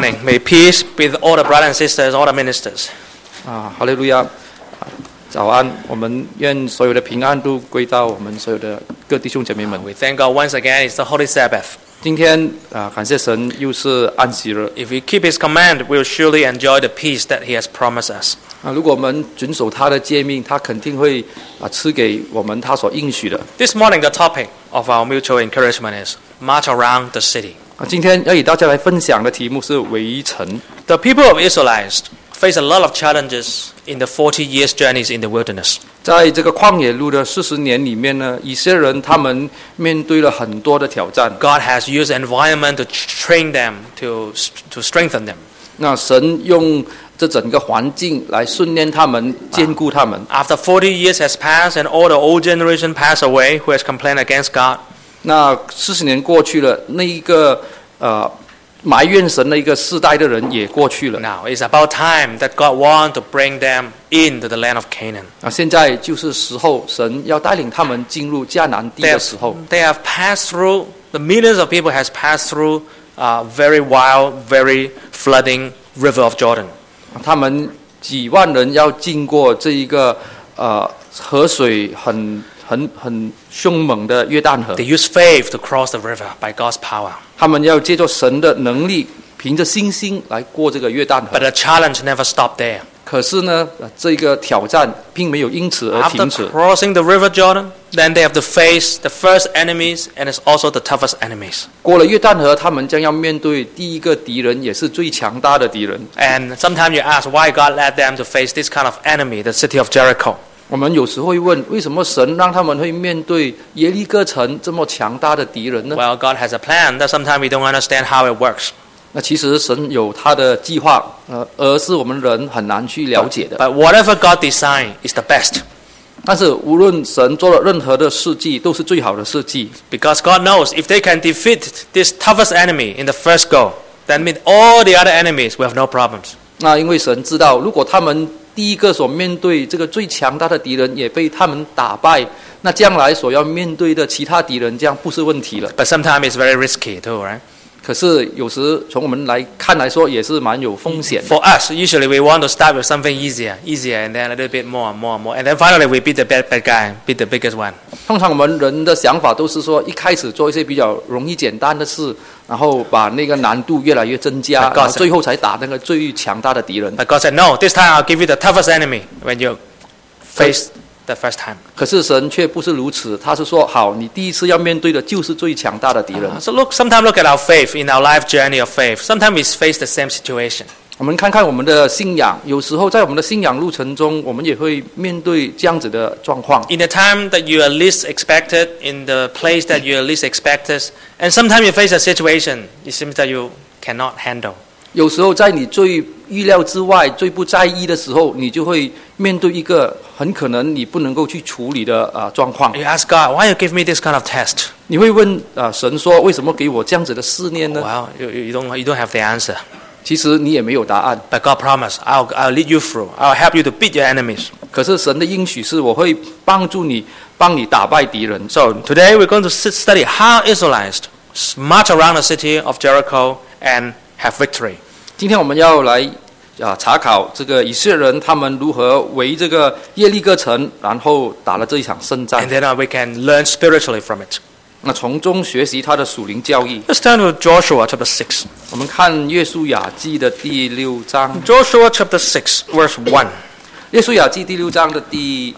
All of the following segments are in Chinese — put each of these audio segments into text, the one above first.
morning. May peace be with all the brothers and sisters, all the ministers. 哈利路亚！早安，我们愿所有的平安都归到我们所有的各弟兄姐妹们。 We thank God once again. It's the Holy Sabbath. 今天感谢神，又是安息日。 If we keep His command, we'll surely enjoy the peace that He has promised us. 如果我们遵守他的诫命，他肯定会赐给我们他所应许的。 This morning, the topic of our mutual encouragement is march around the city. 今天要与大家来分享的题目是围城。 The people of Israelites face a lot of challenges in the 40 years journeys in the wilderness. 在这个旷野路的40年里面呢，以色列人他们面对了很多的挑战。 God has used environment to train them, to strengthen them. 那神用这整个环境来训练他们，兼顾他们。 After 40 years has passed and all the old generation passed away who has complained against God, 那40年过去了，那一个埋怨神的一个世代的人也过去了。 now it's about time that God wants to bring them into the land of Canaan. 现在就是时候，神要带领他们进入迦南地的时候。 They have passed through, the millions of people has passed through very wild, very flooding river of Jordan. 他们几万人要经过这一个河水很凶猛的约旦河。 They use faith to cross the river by God's power. 他们要借助神的能力，凭着信心来过这个约旦河。 But the challenge never stopped there. 可是呢，这个挑战并没有因此而停 After 止。 crossing the river Jordan, then they have to face the first enemies, and it's also the toughest enemies. 过了约旦河，他们将要面对第一个敌人，也是最强大的敌人。 And sometimes you ask why God led them to face this kind of enemy, the city of Jericho. 我们有时会问，为什么神让他们会面对耶利哥城这么强大的敌人呢？ Well, God has a plan that sometimes we don't understand how it works. 那其实神有他的计划，而是我们人很难去了解的。 But whatever God designed is the best. 但是无论神做了任何的事迹，都是最好的事迹。 Because God knows if they can defeat this toughest enemy in the first go, that means all the other enemies will have no problems. 那因为神知道，如果他们第一个所面对这个最强大的敌人也被他们打败，那将来所要面对的其他敌人，这样不是问题了。 But sometimes it's very risky too, right? 可是有时从我们来看来说，也是蛮有风险的。 For us, usually we want to start with something easier, and then a little bit more and more and more. And then finally we beat the bad guy, beat the biggest one. 通常我们人的想法都是说，一开始做一些比较容易简单的事，然后把那个难度越来越增加，然后最后才打那个最强大的敌人。 But God said, no, this time I'll give you the toughest enemy when you face the first time. 可是神却不是如此，他是说，好，你第一次要面对的就是最强大的敌人。 So sometimes look at our faith, in our life journey of faith. Sometimes we face the same situation. 我们看看我们的信仰，有时候在我们的信仰路程中，我们也会面对这样子的状况。 In the time that you are least expected, in the place that you are least expected, and sometimes you face a situation, it seems that you cannot handle. 有时候在你最预料之外、最不在意的时候，你就会面对一个很可能你不能够去处理的状况。 You ask God, why you give me this kind of test? 你会问神说，为什么给我这样子的试炼呢？ Well, you don't have the answer. 其实你也没有答案。 But God promised, I'll lead you through. I'll help you to beat your enemies. 可是神的应许是，我会帮助你，帮你打败敌人。 So today we're going to study how Israelites march around the city of Jericho and have victory. 今天我们要来查考这个以色列人他们如何围这个耶利哥城，然后打了这一场胜战。 And then we can learn spiritually from it. 那从中学习他的属灵教义。 Let's turn to Joshua chapter 6. 我们看约书亚记的第6章。 Joshua chapter 6, verse 1. 约书亚记第6章的第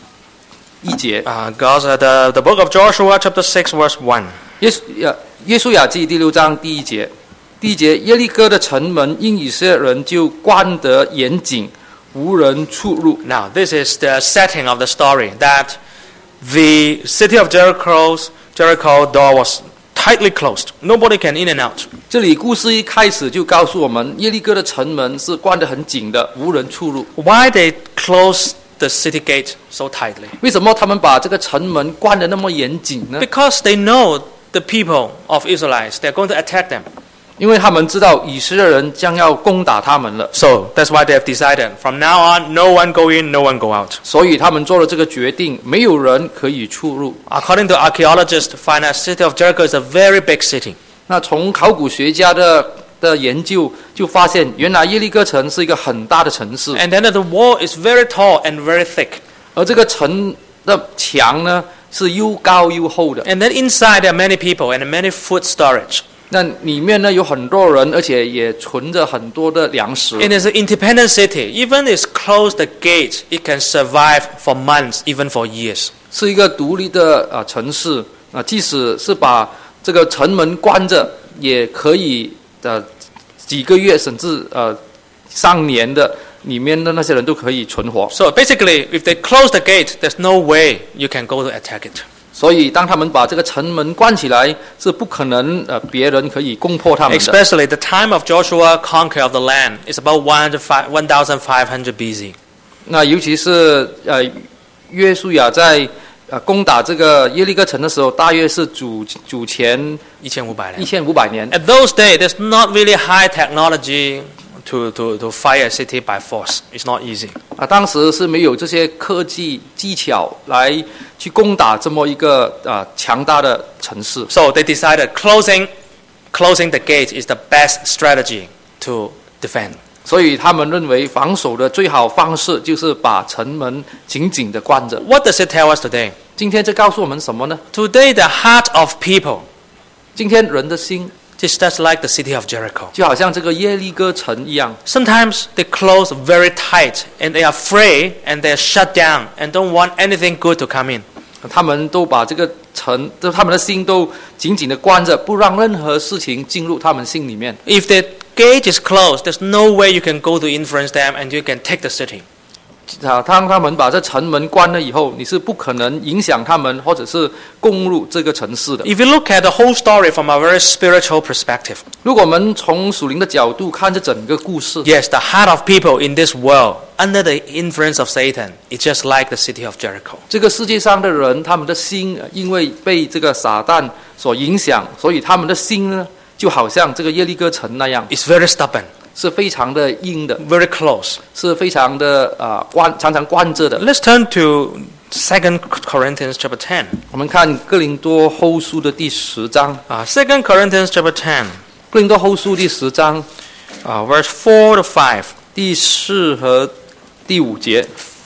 1节。 the book of Joshua chapter 6, verse 1. 约书亚记第6章第1节。第1节，耶利哥的城门因以色列人就关得严谨，无人出入。 Now, this is the setting of the story, that the city of Jericho door was tightly closed. Nobody can in and out. 这里故事一开始就告诉我们，耶利哥的城门是关得很紧的，无人出入。 Why they close the city gate so tightly? 为什么他们把这个城门关得那么严谨呢？ Because they know the people of Israelites, they're going to attack them. 因为他们知道以色列人将要攻打他们了， So that's why they have decided, from now on, no one go in, no one go out. 所以他们做了这个决定，没有人可以出入。 According to archaeologists, find that city of Jericho is a very big city. 那从考古学家的的研究，就发现原来耶利哥城是一个很大的城市， And then the wall is very tall and very thick. 而这个城的墙呢是又高又厚的。 And then inside there are many people and many food storage. 那里面呢有很多人，而且也存着很多的粮食。 It is an independent city. Even if it's closed the gate, it can survive for months, even for years. 是一个独立的城市即使是把这个城门关着，也可以几个月甚至上年的里面的那些人都可以存活。 So basically, if they close the gate, there's no way you can go to attack it. 所以当他们把这个城门关起来，是不可能别人可以攻破他们的。 Especially the time of Joshua conquer of the land is about 1,500 BC. 那尤其是约书亚在攻打这个耶利哥城的时候，大约是主前1500年。 At those days, there's not really high technology to fire a city by force. It's not easy. 当时是没有这些科技技巧来去攻打这么一个强大的城市。 So they decided closing the gate is the best strategy to defend. 所以他们认为防守的最好方式就是把城门紧紧地关着。 What does it tell us today? 今天这告诉我们什么呢？ Today, the heart of people 今天人的心 is just like the city of Jericho. 就好像这个耶利哥城一样， Sometimes they close very tight and they are afraid and they're shut down and don't want anything good to come in. 他们都把这个城，他们的心都紧紧地关着，不让任何事情进入他们心里面。 If the gate is closed, there's no way you can go to influence them and you can take the city. 当他们把这城门关了以后，你是不可能影响他们，或者是攻入这个城市的。 If you look at the whole story from a very spiritual perspective, 如果我们从属灵的角度看这整个故事， yes, the heart of people in this world under the influence of Satan is just like the city of Jericho. 这个世界上的人，他们的心因为被这个撒旦所影响，所以他们的心呢，就好像这个耶利哥城那样， It's very stubborn, 是非常的硬的， very close. 是非常的常常关着的。 Let's turn to 2 Corinthians chapter 10. 我们看哥林多后书的第10章， 2 Corinthians chapter 10, 哥林多后书第10章 verse 4 to 5. 第4和第5节。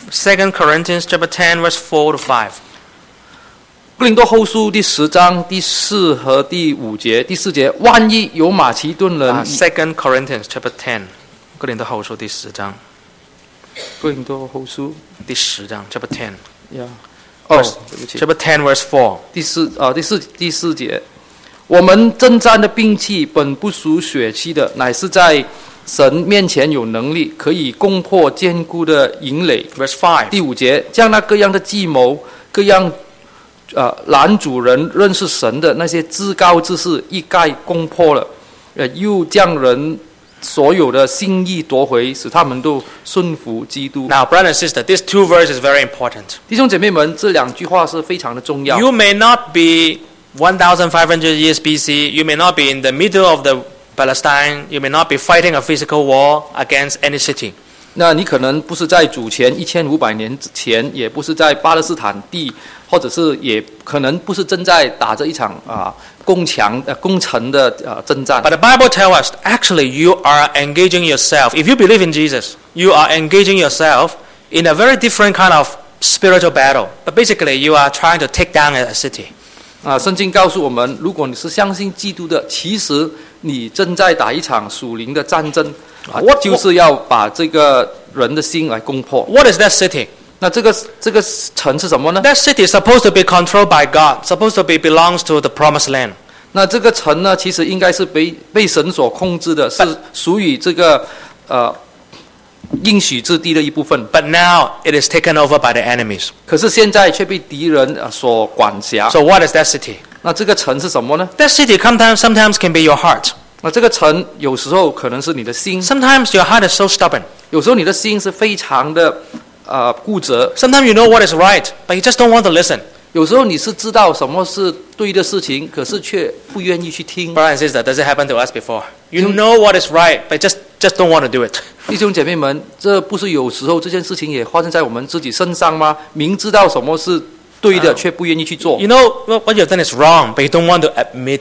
2 Corinthians chapter 10, verse 4 to 5. 哥林多后书第10章第4和第5节。第4节，万一有马其顿人， 2 Corinthians chapter 10. 哥林多后书第10章， 哥林多后书第10章 chapter 10. 呀，对不起， Chapter 10, verse 4. 第四节，我们征战的兵器本不属血气的，乃是在神面前有能力，可以攻破坚固的营垒。 Verse 5. 第5节，将那各样的计谋，各样拦阻人认识神的那些至高之事一概攻破了，又将人所有的心意夺回，使他们都顺服基督。 Now, brother and sister, these two verses is very important. 弟兄姐妹们，这2句话是非常的重要。 You may not be 1,500 years BC. You may not be in the middle of the Palestine. You may not be fighting a physical war against any city. 那你可能不是在主前1500年之前，也不是在巴勒斯坦地，或者是也可能不是正在打着一场攻城的征战。 But the Bible tells us, actually, you are engaging yourself. If you believe in Jesus, you are engaging yourself in a very different kind of spiritual battle. But basically, you are trying to take down a city. 圣经告诉我们，如果你是相信基督的，其实你正在打一场属灵的战争，就是要把这个人的心来攻破。 What is that city? 那这个城是什么呢？ That city is supposed to be controlled by God, supposed to be belongs to the promised land. 那这个城呢，其实应该是被神所控制的，是属于这个应许之地的一部分。 But now it is taken over by the enemies. 可是现在却被敌人所管辖。 So what is that city? 那这个城是什么呢？ That city sometimes can be your heart. 那这个城有时候可能是你的心， Sometimes your heart is so stubborn. 有时候你的心是非常的固执。 Sometimes you know what is right, but you just don't want to listen. 有时候你是知道什么是对的事情，可是却不愿意去听。 Brother and sister, does it happen to us before? You know what is right, but just don't want to do it. 弟兄姐妹们，这不是有时候这件事情也发生在我们自己身上吗？明知道什么是对的，却不愿意去做。 You know what you've done is wrong, but you don't want to admit it.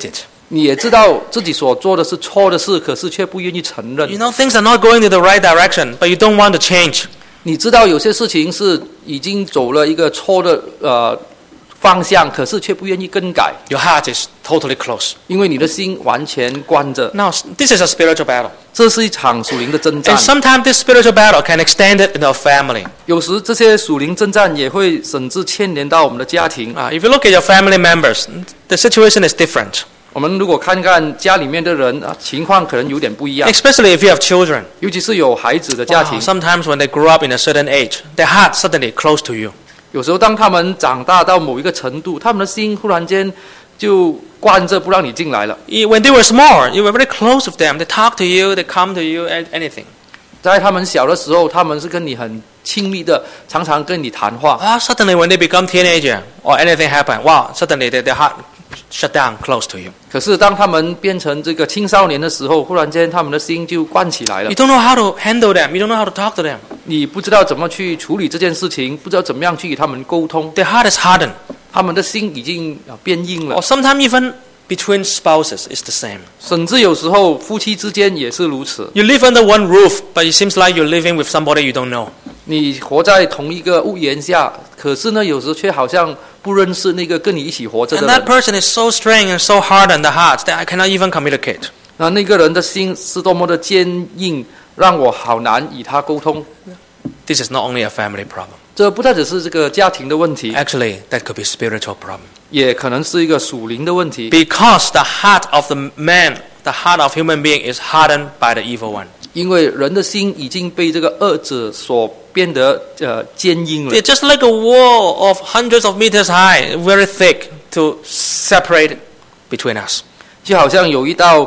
你也知道自己所做的是错的事，可是却不愿意承认。 You know things are not going to the right direction, but you don't want to change. 你知道有些事情是已经走了一个错的方向，可是却不愿意更改， Your heart is totally closed. 因为你的心完全关着。 Now, this is a spiritual battle. 这是一场属灵的征战 And。sometimes this spiritual battle can extend it into a family. 有时这些属灵征战也会甚至牵连到我们的家庭。 If you look at your family members, the situation is different. 我们如果看看家里面的人情况可能有点不一样， Especially if you have children. 尤其是有孩子的家庭。 Sometimes when they grow up in a certain age, their heart suddenly close to you. 有时候当他们长大到某一个程度，他们的心忽然间就关着，不让你进来了。 When they were small, you were very close with them. They talk to you, they come to you, anything. 在他们小的时候，他们是跟你很亲密的，常常跟你谈话。 Suddenly when they become teenager or anything happen, suddenly their heart shut down close to you. 可是当他们变成这个青少年的时候，忽然间他们的心就关起来了 You。don't know how to handle them. You don't know how to talk to them. 你不知道怎么去处理这件事情，不知道怎么样去与他们沟通， Their heart is hardened. 他们的心已经变硬了 Or。sometimes even between spouses is the same. 甚至有时候夫妻之间也是如此。 You live under one roof, but it seems like you're living with somebody you don't know. 你活在同一个屋檐下，可是呢，有时却好像不认识那个跟你一起活着 And 的 that 人。 person is so strained and so hard on the heart that I cannot even communicate. 那个人的心是多么的坚硬，让我好难与他沟通。 This is not only a family problem. 这不单只是这个家庭的问题， Actually, that could be a spiritual problem. 也可能是一个属灵的问题。 Because the heart of the man, the heart of human being is hardened by the evil one. 因为人的心已经被这个恶者所变得坚硬了 They're， just like a wall of hundreds of meters high, very thick, to separate between us. 就好像有一道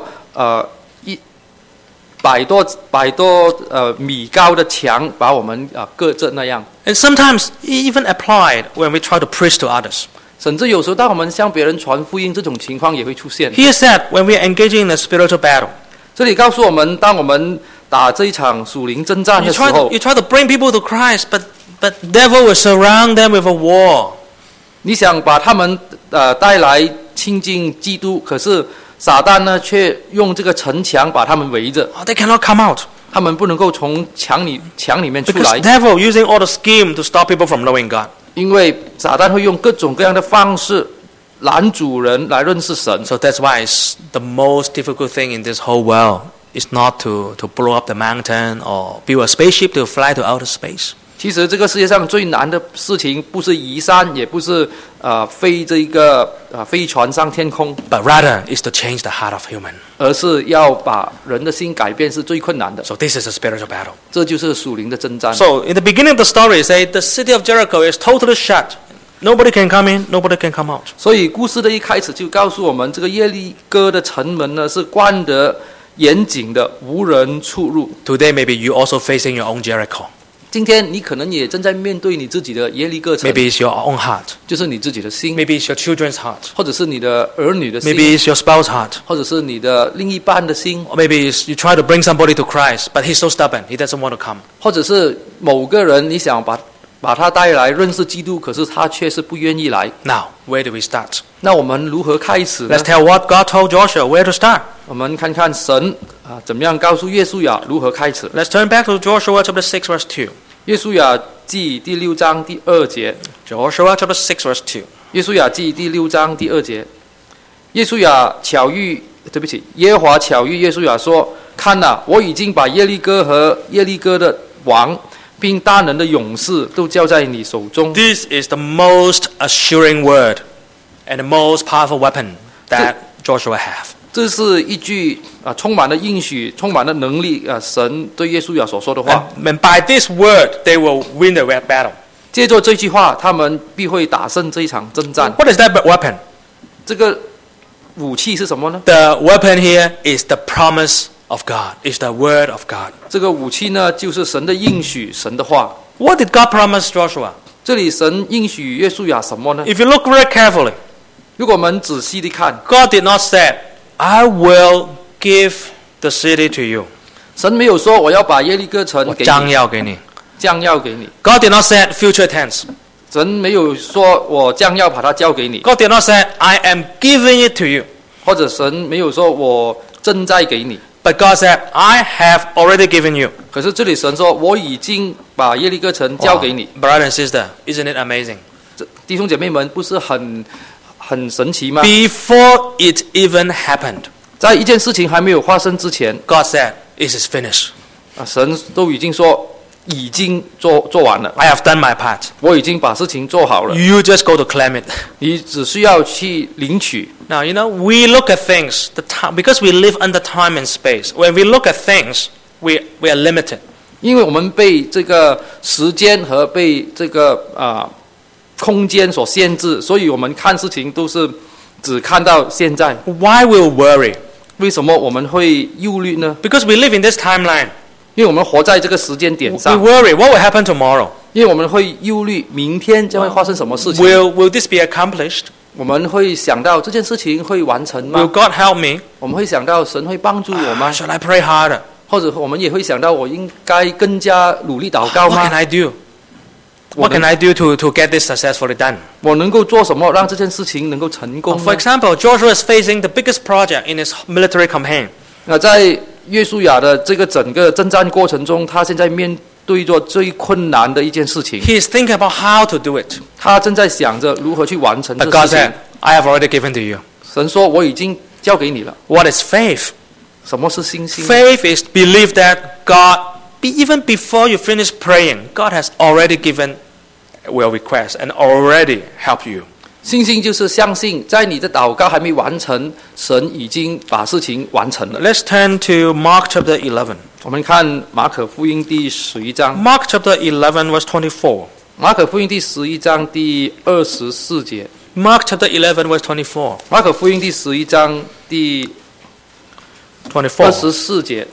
100多米高的墙把我们隔着那样。 And sometimes even applied when we try to preach to others. 甚至有时候当我们向别人传福音，这种情况也会出现。 He said when we are engaging in a spiritual battle, 这里告诉我们，当我们打这一场属灵征战 you 的时候 try to bring people to Christ, but devil will surround them with a wall. 你想把他们带来亲近基督，可是撒旦呢却用这个城墙把他们围着， They cannot come out 他们不能够从墙里面出 because 来， devil using all the scheme to stop people from knowing God. 因为撒旦会用各种各样的方式拦阻人来认识神。 So that's why it's the most difficult thing in this whole world is not to blow up the mountain or build a spaceship to fly to outer space. 其实这个世界上最难的事情，不是移山，也不是飞这一个飞船上天空， But rather is to change the heart of human. 而是要把人的心改变，是最困难的。 So this is a spiritual battle. 这就是属灵的征战。 So in the beginning of the story, it says the city of Jericho is totally shut. Nobody can come in, nobody can come out. 所以故事的一开始就告诉我们，这个耶利哥的城门呢是关得严谨的，无人出入。 Today maybe you also facing your own Jericho. 今天你可能也正在面对你自己的耶利哥城， Maybe it's your own heart. 就是你自己的心， Maybe it's your children's heart. 或者是你的儿女的心， Maybe it's your spouse's heart. 或者是你的另一半的心， Or maybe it's you try to bring somebody to Christ, but he's so stubborn, he doesn't want to come. 或者是某个人你想把他带来认识基督，可是他却是不愿意来。 Now, where do we start? 那我们如何开始呢 Let's？tell what God told Joshua where to start. 我们看看神怎么样告诉约书亚如何开始。 Let's turn back to Joshua chapter 6 verse 2. 约书亚记第6章第2节。 Joshua chapter 6 verse 2. 约书亚记第6章第2节。耶和华巧遇约书亚说：“看哪，我已经把耶利哥和耶利哥的王，并大能的勇士都交在你手中。” This is the most assuring word and the most powerful weapon that Joshua have. 这是一句充满了应许、充满了能力神对约书亚所说的话。 And by this word, they will win the battle. 借着这句话，他们必会打胜这一场征战。 What is that weapon? 这个武器是什么呢？ The weapon here is the promise of God, is the word of God. 这个武器呢，就是神的应许，神的话。 What did God promise Joshua? 这里神应许约书亚什么呢？ If you look very carefully, 如果我们仔细的看， God did not say, I will give the city to you. 神没有说我要把耶利哥城给你，将要给你。 God did not say future tense. 神没有说我将要把它交给你。 God did not say, I am giving it to you. 或者神没有说我正在给你， But God said, I have already given you. 可是这里神说我已经把耶利哥城交给你。 Brother and sister, isn't it amazing? 弟兄姐妹们，不是很神奇吗？ Before it even happened, 在一件事情还没有发生之前， God said, it is finished. 神都已经说已经做完了， I have done my part. 我已经把事情做好了， You just go to claim it. 你只需要去领取。 Now, we look at things, because we live under time and space. When we look at things, we are limited. 因为我们被这个时间和被这个空间所限制，所以我们看事情都是只看到现在。 Why will worry? 为什么我们会忧虑呢？ Because we live in this timeline. 因为我们活在这个时间点 We 上， worry, what will happen tomorrow? 因为我们会忧虑明天将会发生什么事情。 Will this be accomplished? 我们会想到这件事情会完成 Will 吗？ God help me? 我们会想到神会帮助我吗？ Should I pray harder? 或者我们也会想到我应该更加努力祷告 What 吗 can？I do? What can I do to get this successfully done? 我能够做什么让这件事情能够成功 For 呢？ example, Joshua is facing the biggest project in his military campaign. 那在约书亚的这个整个征战过程中，他现在面对着最困难的一件事情， He is thinking about how to do it. 他正在想着如何去完成这 But God 事 said, 情。 I have already given to you. 神说：“我已经交给你了。 What is faith? ” 什么是信心？ Faith is believe that God, even before you finish praying, God has already given your request and already helped you. 信心就是相信，在你的祷告还没完成，神已经把事情完成了。 Let's turn to Mark chapter 11. 我们看马可福音第11章， Mark chapter 11 verse 24. 马可福音第11章第24节， Mark chapter 11 verse 24. 马可福音第11章第 24. 24节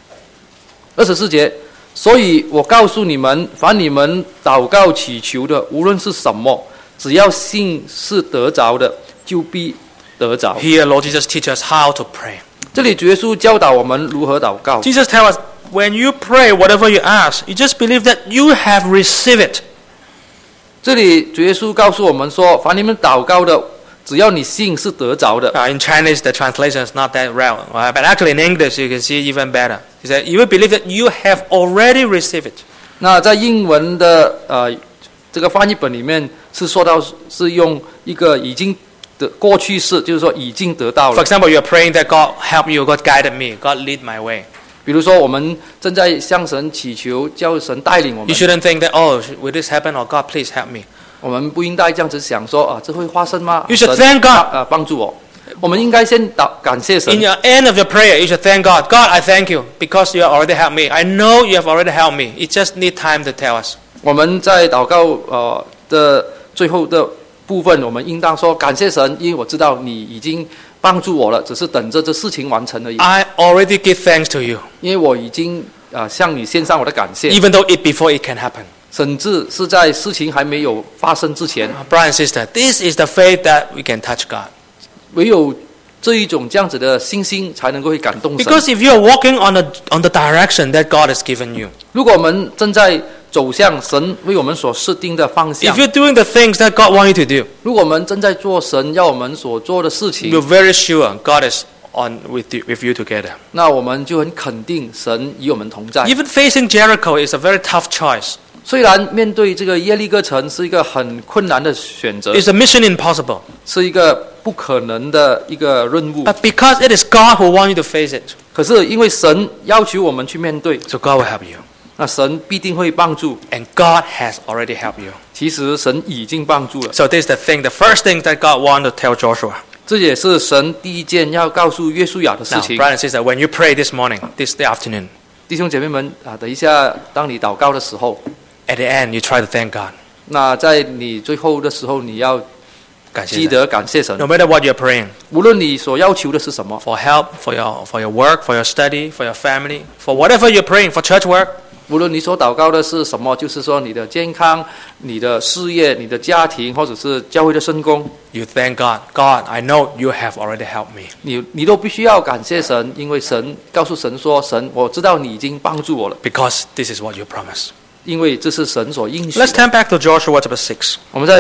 ，24节。所以我告诉你们，凡你们祷告祈求的，无论是什么，只要信是得着的，就必得着。 Here Lord Jesus teaches us how to pray. 这里主耶稣教导我们如何祷告。 Jesus tells us, when you pray, whatever you ask, you just believe that you have received it. 这里主耶稣告诉我们说，凡你们祷告的，只要你信是得着的。 In Chinese, the translation is not that well, right? But actually in English, you can see even better. He said, you will believe that you have already received it. 那在英文的这个翻译本里面是说到是用一个已经的过去式，就是说已经得到 For 了。 example, you are praying that God help you, God guided me, God lead my way. 比如说，我们正在向神祈求，叫神带领我 You 们。 shouldn't think that, oh, will this happen? Or God, please help me. 我们不应该这样子想说啊，这会发生吗？ You should 神 thank God. 帮助我。我们应该先感谢神 In。your end of your prayer, you should thank God. God, I thank you because you have already helped me. I know you have already helped me. It just need time to tell us. 我们在祷告的最后的部分，我们应当说感谢神，因为我知道你已经帮助我了，只是等着这事情完成而已。 I already give thanks to you, 因为我已经向你献上我的感谢， even though before it can happen. 甚至是在事情还没有发生之前， Brother and sister, this is the faith that we can touch God. 唯有这一种这样子的信心，才能够会感动神。 Because if you are walking on the direction that God has given you, 如果我们正在走向神为我们所设定的方向 if，you're doing the things that God wants you to do, 如果我们正在做神要我们所做的事情， you're very sure God is with you together. 那我们就很肯定神与我们同在。 Even facing Jericho is a very tough choice. 虽然面对这个耶利哥城是一个很困难的选择， It's a mission impossible. 是一个不可能的一个任务， But because it is God who wants you to face it, 可是因为神要求我们去面对， so God will help you. 那神必定会帮助。 And God has already helped you. 其实神已经帮助了， So this is the first thing that God wants to tell Joshua. 这也是神第一件要告诉约书亚的事 Now, 情。 brother and sister, when you pray this morning, this afternoon, 弟兄姐妹们等一下，当你祷告的时候， at the end, you try to thank God. 那在你最后的时候，你要记得感谢神。 No matter what you're praying, 无论你所要求的是什么， for help, for your work, for your study, for your family, for whatever you're praying, for church work, 无论你所祷告的是什么，就是说你的健康、你的事业、你的家庭，或者是教会的圣工， you thank God. God, I know you have already helped me. 你都必须要感谢神，因为神告诉神说：“神，我知道你已经帮助我了， Because this is what you promised. 因为这是神所应许 Let's 的。” turn back to Joshua chapter 6. 我们再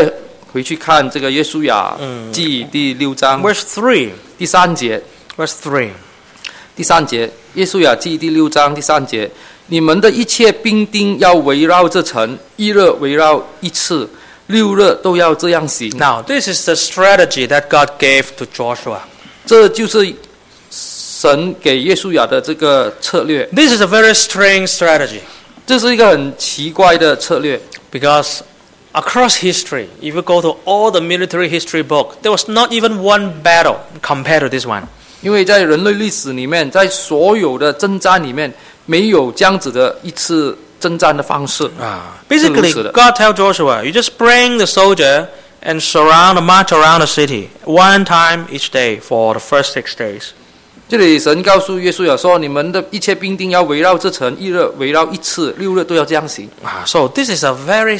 回去看这个约书亚记第6章 Verse 3. 第3节。 Verse 3. 第3节，约书亚记第6章第3节，你们的一切兵丁要围绕这城，一日围绕一次，6日都要这样行。 Now, this is the strategy that God gave to Joshua. 这就是神给约书亚的这个策略。 This is a very strange strategy 这是一个很奇怪的策略， because across history, if you go to all the military history book, there was not even one battle compared to this one. 因为在人类历史里面，在所有的征战里面，没有这样子的一次征战的方式。 Basically, 是如此的。 God tell Joshua, you just bring the soldier and march around the city one time each day for the first 6 days. 这里神告诉约书亚说：“你们的一切兵丁要围绕这城，一日围绕一次，6日都要这样行。” So this is a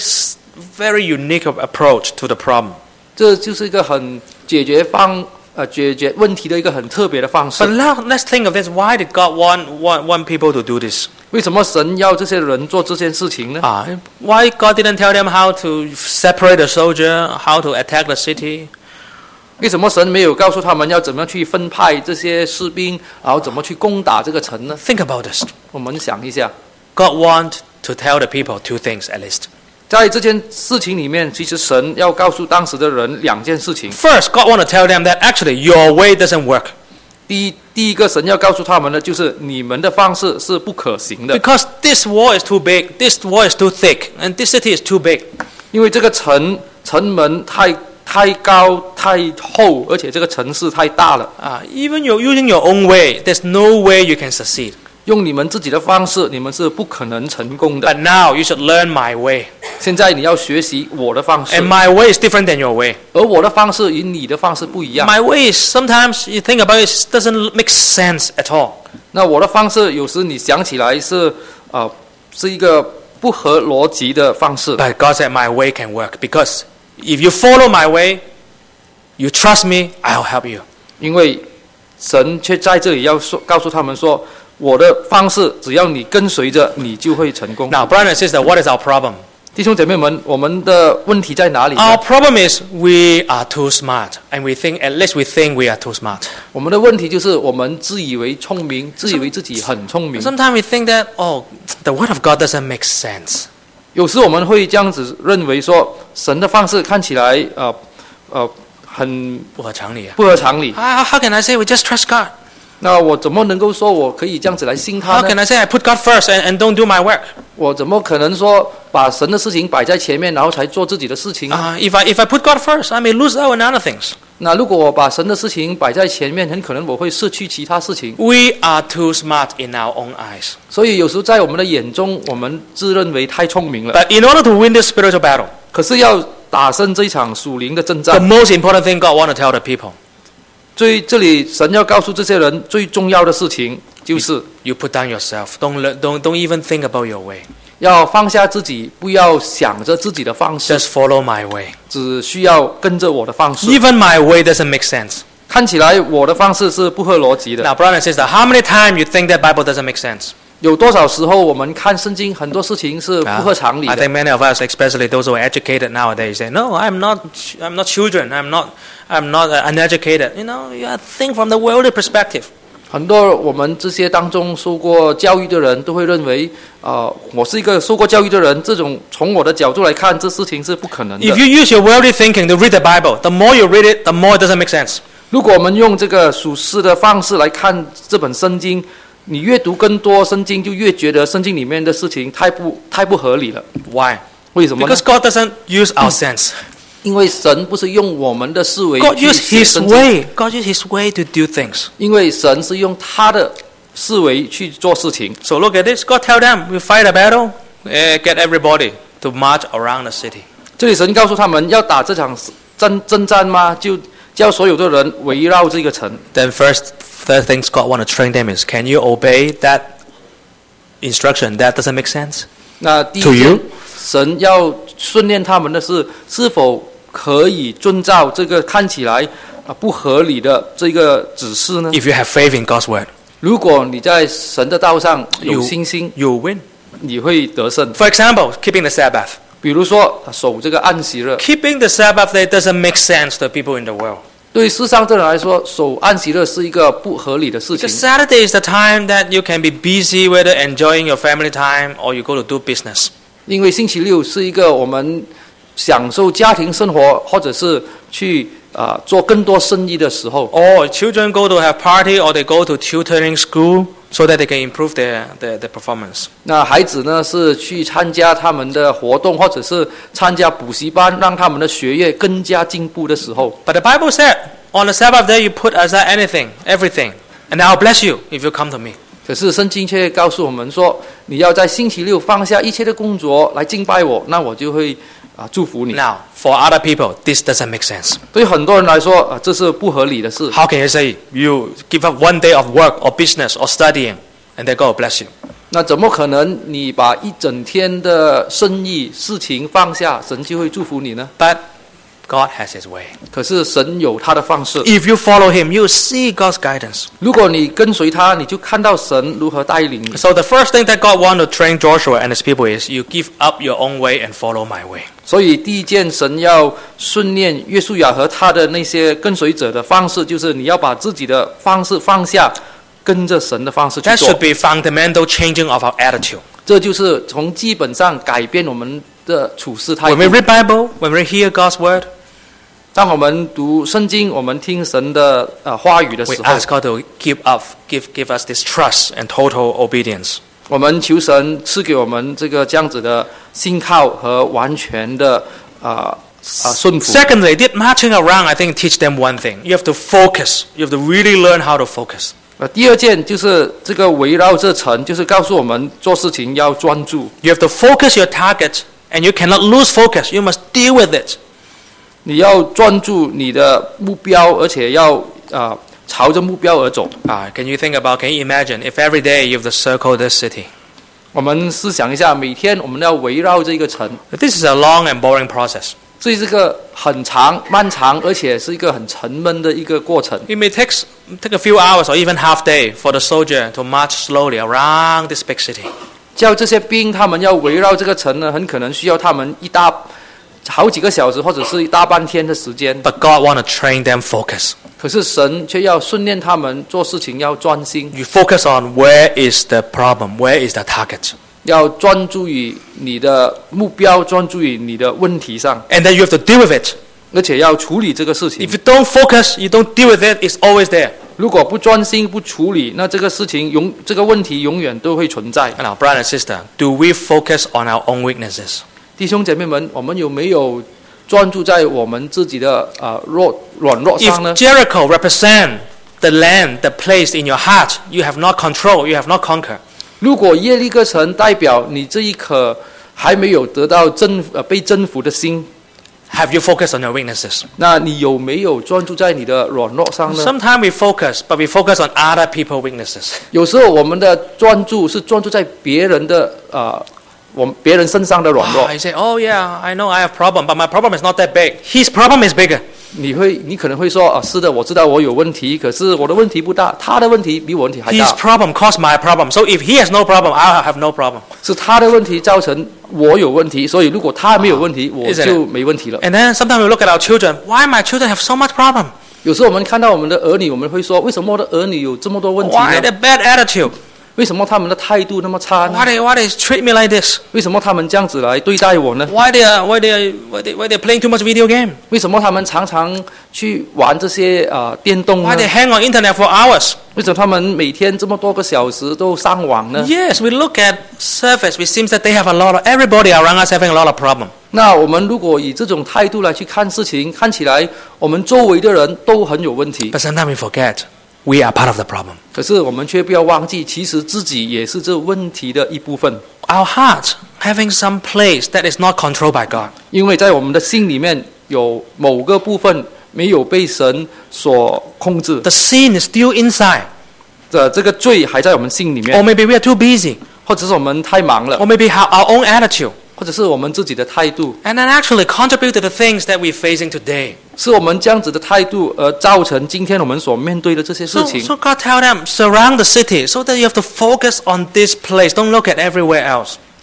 very unique approach to the problem. 这就是一个很解决问题的一个很特别的方式 But。now let's think of this. Why did God want people to do this? 为什么神要这些人做这件事情呢？ Why God didn't tell them how to separate the soldier, how to attack the city? 为什么神没有告诉他们要怎么样去分派这些士兵，然后怎么去攻打这个城呢？ Think about this. 我们想一下， God want to tell the people 2 things at least. 在这件事情里面，其实神要告诉当时的人2件事情。 First, God want to tell them that actually your way doesn't work. 第一个，神要告诉他们的就是你们的方式是不可行的， Because this wall is too big, this wall is too thick, and this city is too big. 因为这个城门太高太厚，而且这个城市太大了。 Even you're using your own way, there's no way you can succeed. 用你们自己的方式，你们是不可能成功的。 But now you should learn my way. 现在你要学习我的方式， And my way is different than your way. 而我的方式与你的方式不一样。 My way is sometimes you think about it, it doesn't make sense at all. 那我的方式有时你想起来是一个不合逻辑的方式。 But God said my way can work because if you follow my way, you trust me, I'll help you. 因为神却在这里要告诉他们说，我的方式只要你跟随着，你就会成功。 Now, brother and sister, what is our problem? 弟兄姐妹们，我们的问题在哪里呢？ Our problem is we are too smart, and at least we think we are too smart. 我们的问题就是我们自以为聪明，自以为自己很聪明。 Sometimes we think that, the word of God doesn't make sense. 有时我们会这样子认为说，神的方式看起来很不合常理啊。 不合常理。 How can I say we just trust God? 那我怎么能够说我可以这样子来信他 How 呢？ can I say I put God first and don't do my work? 我怎么可能说把神的事情摆在前面，然后才做自己的事情呢？ If I put God first, I may lose out on other things. 那如果我把神的事情摆在前面，很可能我会失去其他事情。 We are too smart in our own eyes. 所以有时在我们的眼中，我们自认为太聪明了。 But in order to win this spiritual battle, 可是要打胜这一场属灵的征 the 战， most important thing God want to tell the people, 这里神要告诉这些人最重要的事情，就是 you put down yourself. Don't even think about your way. 要放下自己，不要想着自己的方式， Just follow my way. 只需要跟着我的方式。 Even my way doesn't make sense. 看起来我的方式是不合逻辑的。 Now, brother and sister, how many times you think that Bible doesn't make sense? 有多少时候我们看圣经，很多事情是不合常理 I 的。 think many of us, especially those who are educated nowadays, say, "No, I'm not children. I'm not uneducated." You think from the worldly perspective. 很多我们这些当中受过教育的人都会认为，我是一个受过教育的人，这种从我的角度来看，这事情是不可能的。 If you use your worldly thinking to read the Bible, the more you read it, the more it doesn't make sense. 如果我们用这个属世的方式来看这本圣经，你越读更多圣经，就越觉得圣经里面的事情太不合理了。 Why? 为什么呢？ Because God doesn't use our sense. 因为神不是用我们的思维 God 去 used 写 His 圣经， way. God used His way to do things. 因为神是用他的思维去做事情。 So look at this. God tell them, "We fight a battle. Get everybody to march around the city." 这里神告诉他们要打这场征战吗？就叫所有的人围绕这个城。 Then third things God want to train them is, can you obey that instruction? That doesn't make sense. 那第 To 一 you？ 件，神要训练他们的是否可以遵照这个看起来不合理的这个指示呢？ If you have faith in God's word, 如果你在神的道上有信心， you will win. 你会得胜。 For example, keeping the Sabbath. 比如说守这个安息日， Keeping the Sabbath day doesn't make sense to people in the world. 对世上的人来说，守安息日是一个不合理的事情 Because。Saturday is the time that you can be busy, whether enjoying your family time or you go to do business. 因为星期六是一个我们享受家庭生活，或者是去做更多生意的时候。 Or children go to have party or they go to tutoring school so that they can improve their performance. 那孩子呢是去参加他们的活动，或者是参加补习班，让他们的学业更加进步的时候。 But the Bible said, on the Sabbath day you put aside anything, everything, and I'll bless you if you come to me. 可是圣经却告诉我们说，你要在星期六放下一切的工作来敬拜我，那我就会祝福你。 Now, for other people, this doesn't make sense. 对很多人来说，这是不合理的事。 How can you say you give up one day of work or business or studying and then God will bless you? 那怎么可能你把一整天的生意事情放下，神就会祝福你呢？ But God has His way. 可是神有他的方式。 If you follow Him, you see God's guidance. 如果你跟随他，你就看到神如何带领你。 So the first thing that God wants to train Joshua and his people is you give up your own way and follow my way. 所以第一件神要训练约书亚和他的那些跟随者的方式，就是你要把自己的方式放下，跟着神的方式去 That 做 should。be fundamental changing of our attitude. 这就是从基本上改变我们的处事态 When we 度。 read Bible, when we hear God's word, 当我们读圣经，我们听神的话语的 we 时候， ask God to give us this trust and total obedience. 我们求神赐给我们这样子的信靠和完全的顺服。 Secondly, did marching around, I think, teach them one thing. You have to focus. You have to really learn how to focus. 第二件就是这个围绕这城，就是告诉我们做事情要专注。 You have to focus your target, and you cannot lose focus. You must deal with it. 你要专注你的目标，而且要朝着目标而走。 Can you imagine if every day you have to circle this city? 我们思想一下，每天我们要围绕这个城， This is a long and boring process. 这是一个很长、漫长，而且是一个很沉闷的一个过程。 It may take a few hours or even half day for the soldier to march slowly around this big city. 叫这些兵他们要围绕这个城呢，很可能需要他们好几个小时，或者是一大半天的时间。 But God wants to train them focus. 可是神却要训练他们做事情要专心， You focus on where is the problem, where is the target. 要专注于你的目标，专注于你的问题上， And then you have to deal with it. 而且要处理这个事情 If。you don't focus, you don't deal with it, it's always there. 如果不专心不处理，那这个事情这个问题永远都会存在。 Now, brother and sister, do we focus on our own weaknesses? 弟兄姐妹们，我们有没有专注在我们自己的软弱上呢 If？ Jericho represents the land, the place in your heart, you have not control, you have not conquered. 如果耶利哥城代表你这一颗还没有得到被征服的心， Have you focused on your weaknesses? 那你有没有专注在你的软弱上呢？ Sometimes we focus, but we focus on other people's weaknesses. 有时候我们的专注是专注在别人的别人身上的软弱。 You say, oh yeah, I know I have problem, but my problem is not that big. His problem is bigger. 你可能会说是的，我知道我有问题，可是我的问题不大，他的问题比我问题还 His 大。 problem caused my problem. So if he has no problem, I'll have no problem. 是他的问题造成我有问题，所以如果他没有问题，我 Isn't 就没问题了。 And then sometimes we look at our children. Why my children have so much problem? 有时候我们看到我们的儿女，我们会说，为什么我的儿女有这么多问题 Why 呢？ the bad attitude? 为什么他们的态度那么差呢？ Why they treat me like this? 为什么他们这样子来对待我呢？ Why they're playing too much video game? 为什么他们常常去玩这些电动呢 Why？they hang on internet for hours? 为什么他们每天这么多个小时都上网呢？ Yes, we look at surface. It seems that they have everybody around us having a lot of problem. 那我们如果以这种态度来去看事情，看起来我们周围的人都很有问题。 But sometimes we forget we are part of the problem. 可是我们却不要忘记，其实自己也是这问题的一部分。 Our heart having some place that is not controlled by God. 因为在我们的心里面有某个部分没有被神所控制， The sin is still inside. 这个罪还在我们心里 Or 面， maybe we are too busy. 或者是我们太忙了， Or maybe our own attitude. 或者是我们自己的态度， And then actually contribute to the things that we're facing today. 是我们这样子的态度而造成今天我们所面对的这些事 So, 情。 so God tell them, surround the city so that you have to focus on this place. Don't look at everywhere else.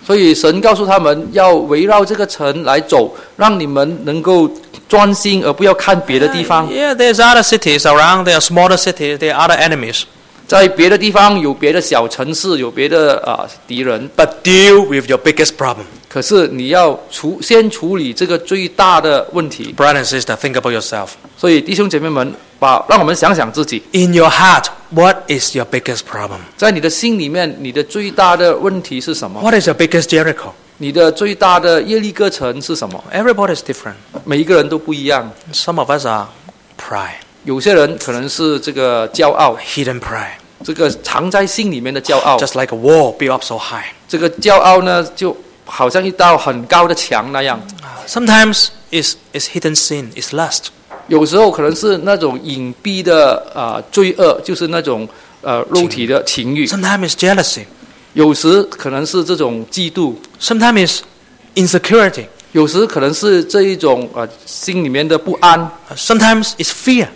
所以神告诉他们要围绕这个城来走，让你们能够专心，而不要看别的地方。 Yeah, there's other cities around. There are smaller cities. There are other enemies. 在别的地方有别的小城市，有别的敌人。 But deal with your biggest problem. 可是你要先处理这个最大的问题。 Brother and sister, think about yourself. 所以弟兄姐妹们，让我们想想自己。 In your heart, what is your biggest problem? 在你的心里面，你的最大的问题是什么？ What is your biggest Jericho? 你的最大的业力过程是什么？ Everybody is different. 每一个人都不一样。 Some of us are pride, 有些人可能是这个骄傲， hidden pride. 这个藏在心里面的骄傲。 Just like a wall built up so high. 这个骄傲呢，就好像一道很高的墙那样。 Sometimes it's hidden sin, it's lust. 有时候可能是那种隐蔽的罪恶，就是那种肉体的情欲。 Sometimes it's jealousy. 有时可能是这种嫉妒， Sometimes it's insecurity. 有时可能是这一种心里面的不安。 Sometimes it's fear.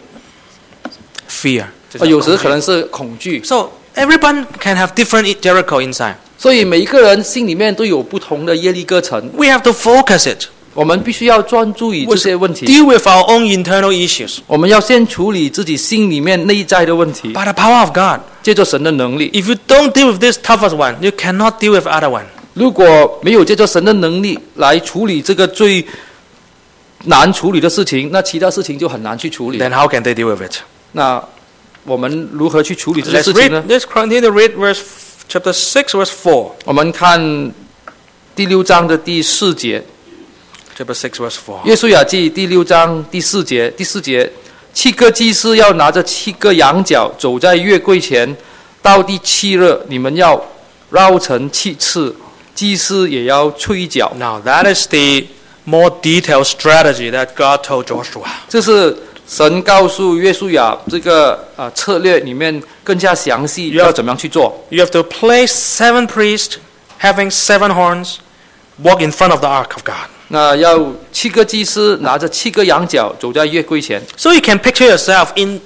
Fear. 有时可能是恐惧。 So everyone can have different Jericho inside. 所以每一个人心里面都有不同的业力过程。 We have to focus it. 我们必须要专注于这些问题。 Deal with our own internal issues. 我们要先处理自己心里面内在的问题， By the power of God. 借着神的能力。 If you don't deal with this toughest one, you cannot deal with other one. 如果没有借着神的能力来处理这个最难处理的事情，那其他事情就很难去处理。 Then how can they deal with it? 那我们如何去处理这些 Let's 事情呢 read. Let's continue to read chapter 6, verse 4. 我们看第6章的第4节， Chapter 6, verse 4. 约书亚记第6章第4节，7个祭司要拿着7个羊角走在约柜前，到第7日，你们要绕城7次，祭司也要吹角。 Now that is the more detailed strategy that God told Joshua. 这是神告诉约书亚这个策略里面更加详细要怎么样去做。 You have to place 7 priests having 7 horns walk in front of the ark of God. 那要7个祭司拿着7个羊角走在约柜前。 So you can picture yourself in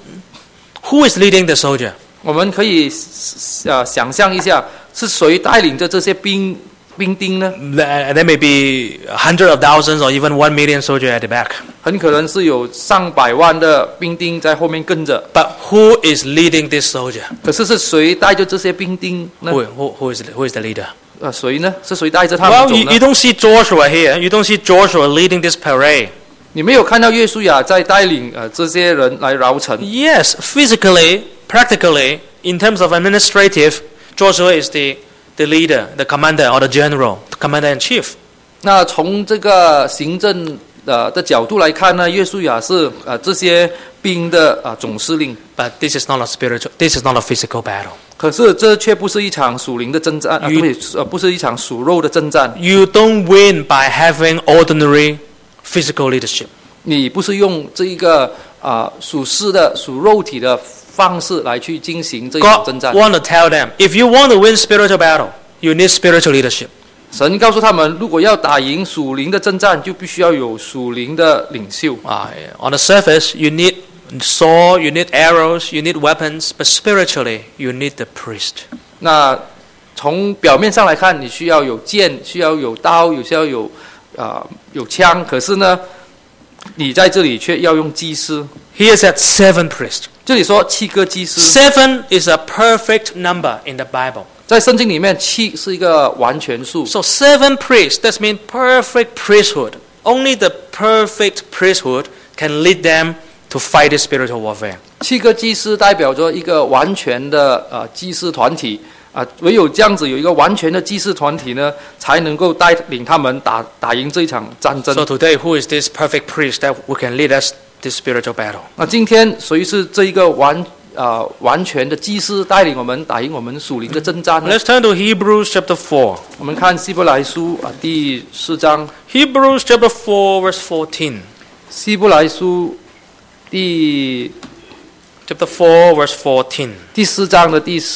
who is leading the soldier. 我们可以想象一下，是谁带领着这些兵丁呢？ There may be hundreds of thousands or even 1 million soldiers at the back. 很可能是有上百万的兵丁在后面跟着。 But who is leading this soldier? 可是是谁带着这些兵丁呢？ Who is the leader? 谁呢？是谁带着他们 Well, 走 you 呢？ don't see Joshua here. You don't see Joshua leading this parade. 你没有看到约书亚在带领这些人来绕城。 Yes, physically, practically, in terms of administrative, Joshua is the leader, the commander or the general, the commander-in-chief. 那从这个行政的角度来看呢，约书亚是这些兵的总司令。 But this is not a spiritual. This is not a physical battle. 可是这却不是一场属灵的征战，不是一场属肉的征战。 You don't win by having ordinary physical leadership. 你不是用这一个属世的、属肉体的方式来去进行这一场 God 征战。 want to tell them, if you want to win spiritual battle, you need spiritual leadership. 神告诉他们，如果要打赢属灵的征战，就必须要有属灵的领袖。 On the surface, you need sword, you need arrows, you need weapons, but spiritually, you need the priest. 那从表面上来看，你需要有剑，需要有刀，需要有枪。可是呢，你在这里却要用祭司。 Here said 7 priests. 这里说7个祭司， 7 is a perfect number in the Bible. 在圣经里面7是一个完全数。 So 7 priests, that means perfect priesthood. Only the perfect priesthood can lead them to fight this spiritual warfare. 7个祭司代表着一个完全的祭司团体唯有这样子有一个完全的祭司团体呢，才能够带领他们打赢这一场战争。 So today, who is this perfect priest that who can lead us this spiritual battle? 那今天谁是这一个完全的祭司，带领我们打赢我们属灵的征战呢？ Let's turn to Hebrews chapter 4. 我们看希伯来书第4章， Hebrews chapter 4, verse 14. 希伯来书第 Chapter 4, verse 14. 4章的第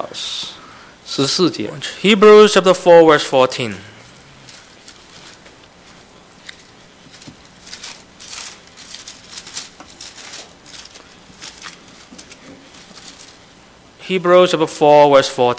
14节。 Hebrews chapter 4, verse 14. Hebrews chapter 4, verse 14.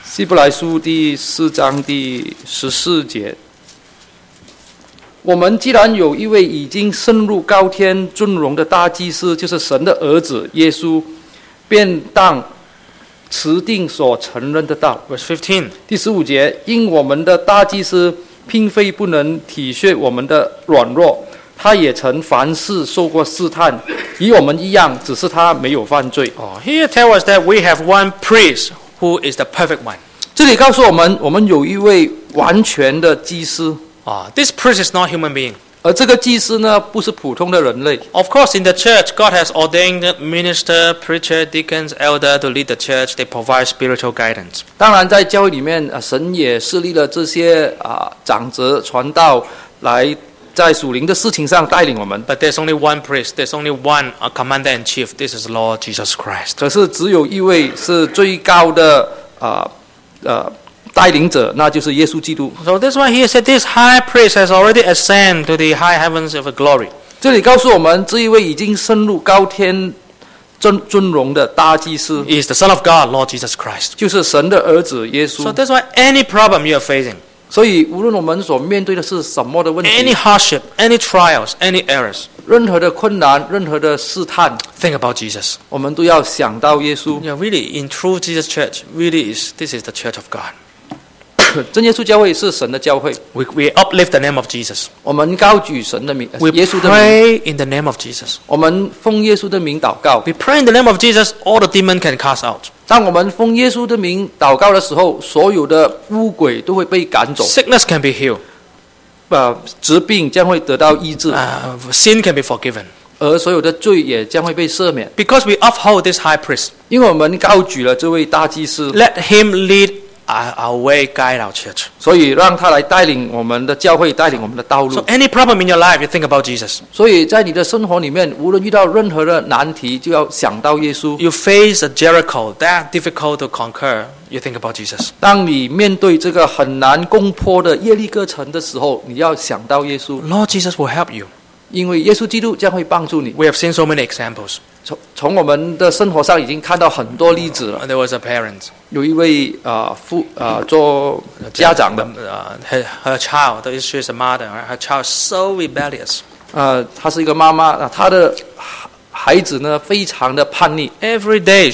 希伯来书第4章第14节，我们既然有一位已经升入高天尊荣的大祭司，就是神的儿子耶稣，便当持定所承认的道。 Verse 15. 第15节，因我们的大祭司并非不能体恤我们的软弱，他也曾凡事受过试探，与我们一样，只是他没有犯罪。 Oh, here tell us that we have one priest who is the perfect one. 这里告诉我们，我们有一位完全的祭司， This priest is not human being. 而这个祭司呢，不是普通的人类。 Of course, in the church, God has ordained minister, preacher, deacons, elder to lead the church. They provide spiritual guidance. 当然，在教会里面，神也设立了这些长者传道，来在属灵的事情上带领我们。 But there's only one priest. There's only one commander-in-chief. This is Lord Jesus Christ. 可是只有一位是最高的带领者，那就是耶稣基督。 So that's why he said this high priest has already ascended to the high heavens of glory. 这里告诉我们，这一位已经升入高天尊荣的大祭司， He is the Son of God, Lord Jesus Christ. 就是神的儿子耶 So 稣。 that's why any problem you are facing, 所以，无论我们所面对的是什么的问 any 题， hardship, any trials, any errors, 任何的困难，任何的试探， think about Jesus. 我们都要想到耶稣。 Yeah, really, in true Jesus Church, this is the church of God. 真耶稣教会是神的教会， We uplift the name of Jesus. 我们高举神的名， We 耶稣的名， pray in the name of Jesus. 我们奉耶稣的名祷告。 We pray in the name of Jesus, all the demon can cast out. 当我们奉耶稣的名祷告的时候，所有的污鬼都会被赶走， Sickness can be healed. 疾病将会得到医治， Sin can be forgiven. 而所有的罪也将会被赦免， Because we uphold this high priest. 因为我们高举了这位大祭司， Let him lead our way, guide our church. 所以让他来带领我们的教会，带领我们的道 So 路。 any problem in your life, you think about Jesus. 所以在你的生活里面，无论遇到任何的难题，就要想到耶稣。 You face a Jericho that difficult to conquer, you think about Jesus. 当你面对这个很难攻破的耶利哥城的时候，你要想到耶稣， Lord Jesus will help you. 因为耶稣基督将会帮助你。 We have seen so many examples. 从我们的生活上已经看到很多例子了。 There was a parent. 有一位做家长的， Her child, she is a mother, right? Her child is so rebellious. 她是一个妈妈，她的孩子呢非常的叛逆， Every day,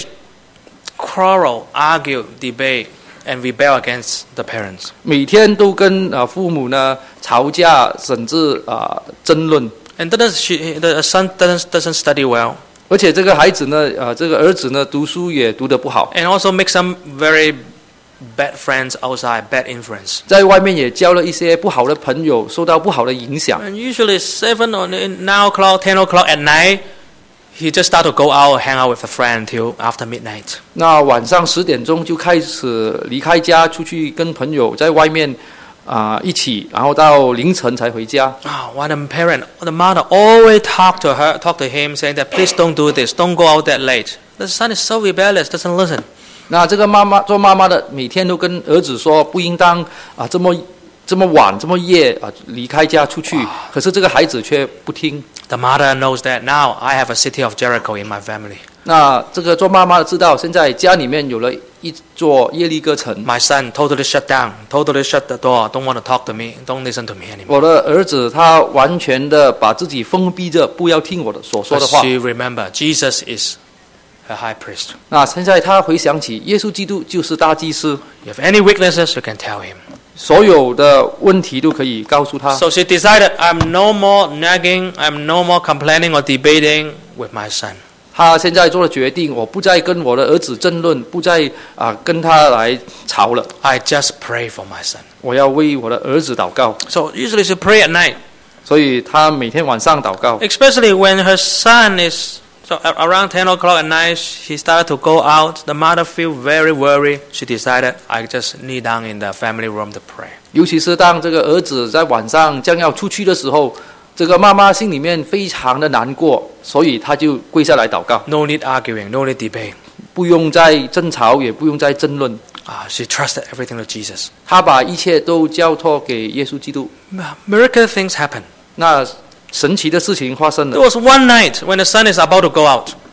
quarrel, argue, debate, and rebel against the parents. 每天都跟父母呢吵架，甚至争论。 And the son doesn't study well, 而且这个孩子呢，这个儿子呢读书也读得不好， and also make some very bad friends outside, bad influence. 在外面也交了一些不好的朋友，受到不好的影响。 And usually 7 or 9 o'clock, 10 o'clock at night, he just start to go out, hang out with a friend till after midnight. 那晚上10点钟就开始离开家，出去跟朋友在外面一起，然后到凌晨才回家。 One parent, the mother always talk to him, saying that please don't do this, don't go out that late. The son is so rebellious, doesn't listen. 那这个做妈妈的每天都跟儿子说，不应当这么晚这么夜离开家出去，可是这个孩子却不听。 The mother knows that now I have a city of Jericho in my family. 那这个做妈妈的知道，现在家里面有了一座耶利哥城。 My son totally shut down, totally shut the door, don't want to talk to me, don't listen to me anymore. 我的儿子他完全的把自己封闭着，不要听我的所说的 But 话。 she remember, Jesus is her high priest. 那现在他回想起，耶稣基督就是大祭司， You have any weaknesses, you can tell him. 所有的问题都可以告诉他。 So she decided, I'm no more nagging, I'm no more complaining or debating with my son. 他现在做了决定，我不再跟我的儿子争论，不再跟他来吵了。 I just pray for my son. 我要为我的儿子祷告， So usually she pray at night, 所以他每天晚上祷告。 especially when her son is so around 10 o'clock at night. He started to go out. The mother feel very worried. She decided, I just kneel down in the family room to pray. 尤其是当这个儿子在晚上将要出去的时候，这个妈妈心里面非常的难过，所以她就跪下来祷告， No need arguing, no need debate. 不用再争吵，也不用再争论。 She trusted everything to Jesus. 她把一切都交托给耶稣基督。 Miracle things happen. 那神奇的事情发生 There 了。 was one night when the son is about to go out.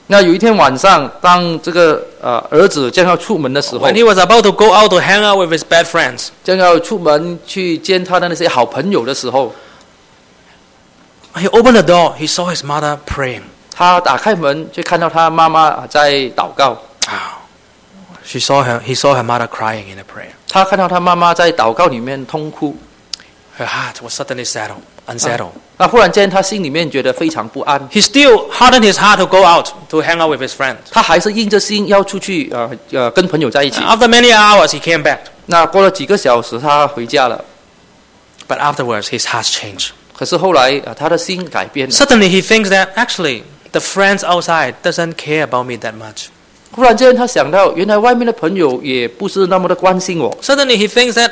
那有一天晚上，当这个儿子将要出门的时候， when he was about to go out to hang out with his bad friends, 将要出门去见他的那些好朋友的时候， he opened the door. He saw his mother praying. 他打开门，就看到他妈妈在祷告。 He saw her mother crying in a prayer. 他看到他妈妈在祷告里面痛哭， Her heart was suddenly unsettled. 那忽然间他心里面觉得非常不安。 He still hardened his heart to go out to hang out with his friends. 他还是硬着心要出去跟朋友在一起。 After many hours, he came back. 那过了几个小时，他回家了。 But afterwards, his heart changed. 可是后来他的心改变了。 Suddenly, he thinks that actually the friends outside doesn't care about me that much. 忽然间他想到，原来外面的朋友也不是那么的关心我。 Suddenly, he thinks that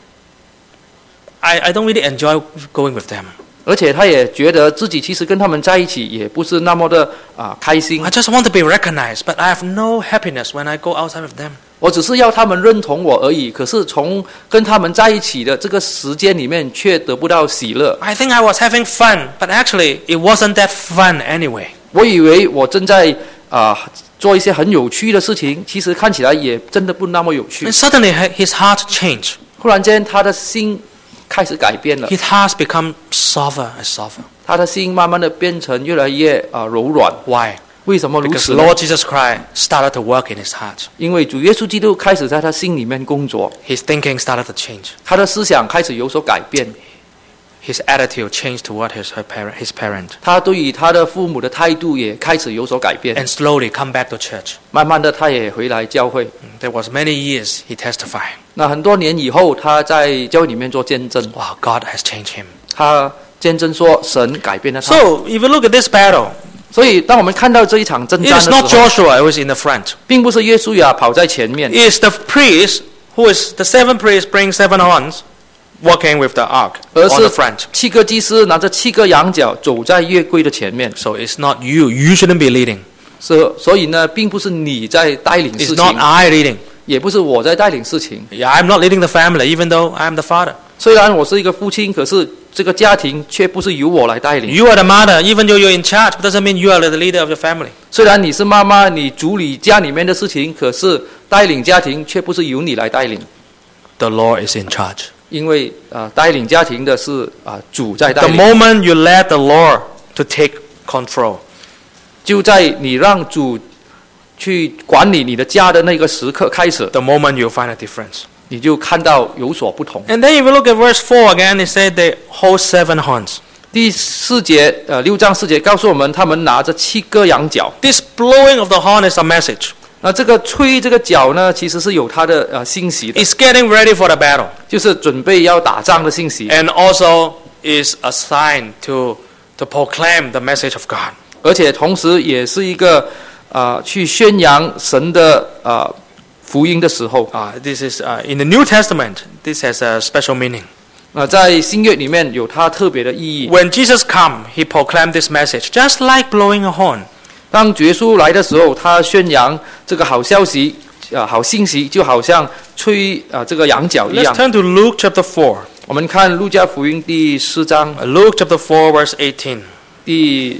I don't really enjoy going with them. 而且他也觉得自己其实跟他们在一起也不是那么的开心。 I just want to be recognized, but I have no happiness when I go outside with them. 我只是要他们认同我而已，可是从跟他们在一起的这个时间里面，却得不到喜乐。 I think I was having fun, but actually it wasn't that fun anyway. 我以为我正在做一些很有趣的事情，其实看起来也真的不那么有趣。 And suddenly his heart changed. 忽然间，他的心开始改变了， His heart become softer and softer. 他的心慢慢的变成越来越柔软。 Why? 为什么如 Because 此呢？ Lord Jesus Christ started to work in his heart. 因为主耶稣基督开始在他心里面工作， His thinking started to change. 他的思想开始有所改变， His attitude changed toward his parent. 他对于他的父母的态度也开始有所改变。 And slowly come back to church. 慢慢的，他也回来教会。 There was many years he testified. 那很多年以后，他在教会里面做见证， Wow, God has changed him. 他见证说神改变了他。 So, if you look at this battle, 所以，当我们看到这一场征 it 战 is 的 not 时候， Joshua who is in the front. 并不是耶稣亚跑在前面， It is the priest who is the seven priests bring 7 horns walking with the ark 而 on the 是 front. 7个祭司拿着7个羊角走在约柜的前面。 So it's not you. You shouldn't be leading. 所以呢，并不是你在带领 It's 事 not 情， I leading. 也不是我在带领事情。 Yeah, I'm not leading the family, even though I'm the father. 虽然我是一个父亲，可是这个家庭却不是由我来带领。 You are the mother, even though you're in charge, but doesn't mean you are the leader of your family. 虽然你是妈妈，你主理家里面的事情，可是带领家庭却不是由你来带领， The Lord is in charge. 因为带领家庭的是主在带 The 领。 moment you let the Lord to take control, 就在你让主去管理你的家的那个时刻开始， the moment you'll find a difference. 你就看到有所不同。 And then if you look at verse 4 again, it said they hold 7 horns. 第4节6章4节告诉我们，他们拿着7个羊角。 This blowing of the horn is a message. 那这个吹这个角呢，其实是有它的信息的， It's getting ready for the battle. 就是准备要打仗的信息， And also is a sign to proclaim the message of God. 而且同时也是一个去宣扬神的福音的时候。 This is in the New Testament. This has a special meaning. 在新约里面有它特别的意义。 When Jesus came, he proclaimed this message, just like blowing a horn. 当耶稣来的时候，他宣扬这个好消息，好信息，就好像吹这个羊角一 Let's 样。 turn to Luke chapter 4. 我们看路加福音第4章 Luke chapter 4 verse 18. 第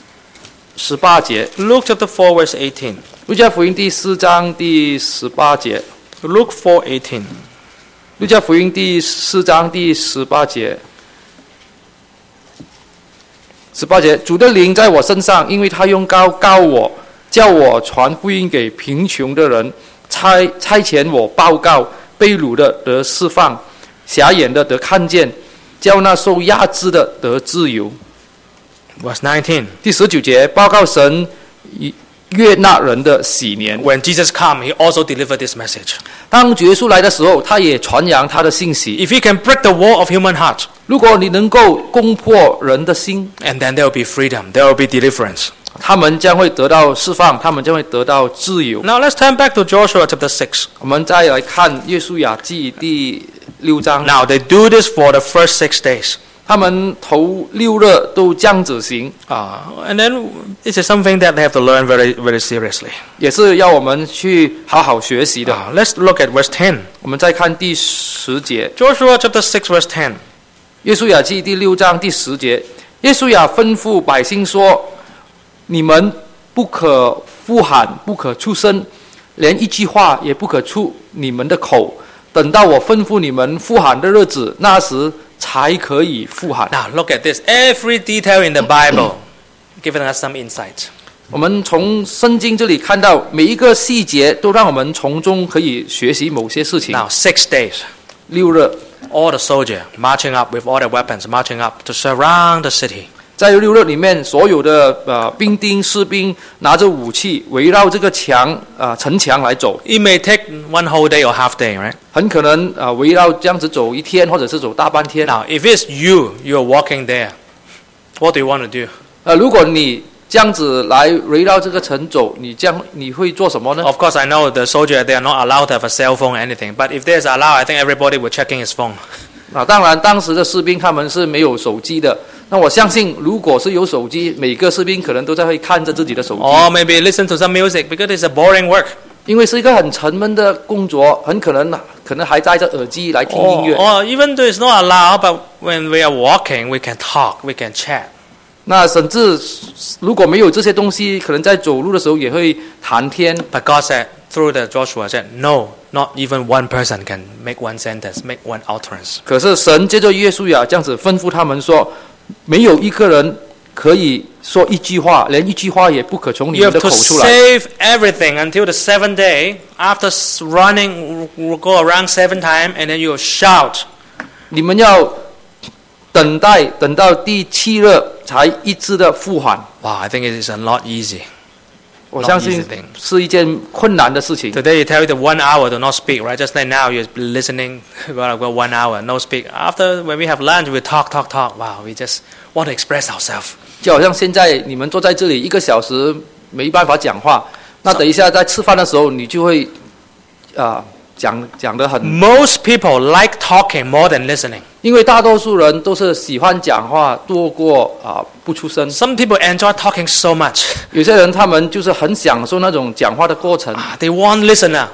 18节， Luke chapter 4 verse 18. 路加福音第4章第18节， Luke 4:18. 路加福音第4章第18节。18节，主的灵在我身上，因为他用膏膏我，叫我传福音给贫穷的人，差遣我报告被掳的得释放，瞎眼的得看见，叫那受压制的得自由。 Verse 19. 第19节，报告神悦纳人的喜年。 When Jesus came, he also delivered this message. 当耶稣来的时候，他也传扬他的信息。 If he can break the wall of human heart, 如果你能够攻破人的心， and then there will be freedom, there will be deliverance. 他们将会得到释放，他们将会得到自由。 Now let's turn back to Joshua chapter 6. 我们再来看约书亚记第6章。 Now they do this for the first 6 days. 他们头6日都这样子行， And then this is something that they have to learn very, very seriously. 也是要我们去好好学习的。 Let's look at verse 10. 我们再看第10节， Joshua chapter 6 verse 10. 约书亚记第6章第10节，约书亚吩咐百姓说：“你们不可呼喊，不可出声，连一句话也不可出你们的口。等到我吩咐你们呼喊的日子，那时才可以呼喊。 Now look at this. Every detail in the Bible giving us some insight. 我们从圣经这里看到每一个细节，都让我们从中可以学习某些事情。 Now 6 days. 6日， All the soldiers marching up with all their weapons, marching up to surround the city. 在6日里面，所有的兵丁、士兵拿着武器，围绕这个城墙来走。 It may take one whole day or half day, right? 很可能围绕这样子走一天，或者是走大半天。 Now, if it's you, you're walking there, what do you want to do? 如果你这样子来围绕这个城走，你会做什么呢？ Of course, I know the soldier, they are not allowed to have a cell phone or anything. But if there's allowed, I think everybody will checking his phone. 当然，当时的士兵他们是没有手机的。那我相信，如果是有手机，每个士兵可能都在会看着自己的手机。 Or maybe listen to some music because it's a boring work. 因为是一个很沉闷的工作，很可能还戴着耳机来听音乐。 Or even though it's not allowed, but when we are walking, we can talk, we can chat. 那甚至如果没有这些东西，可能在走路的时候也会谈天。 But God said, through the Joshua said, no, not even one person can make one sentence, make one utterance. 可是神借着约书亚这样子吩咐他们说，没有一个人可以说一句话，连一句话也不可从你 You 们的 have 口 to 出来。 save everything until the 7th day. After running, we'll go around 7 times, and then you will shout. 你们要等到第7日才一致的呼喊。 Wow, I think it is a lot easy. 我相信 Not easy thing. 是一件困难的事情。 Today you tell you the 1 hour to not speak, right? Just like now you're listening, well, I've got 1 hour, no speak. After, when we have lunch, we talk. Wow, we just want to express ourselves. 就好像现在你们坐在这里1个小时没办法讲话，那等一下在吃饭的时候你就会讲得很， Most people like talking more than listening. 因为大多数人都是喜欢讲话多过不出声。 Some people enjoy talking so much. 有些人他们就是很享受那种讲话的过程， They want listener.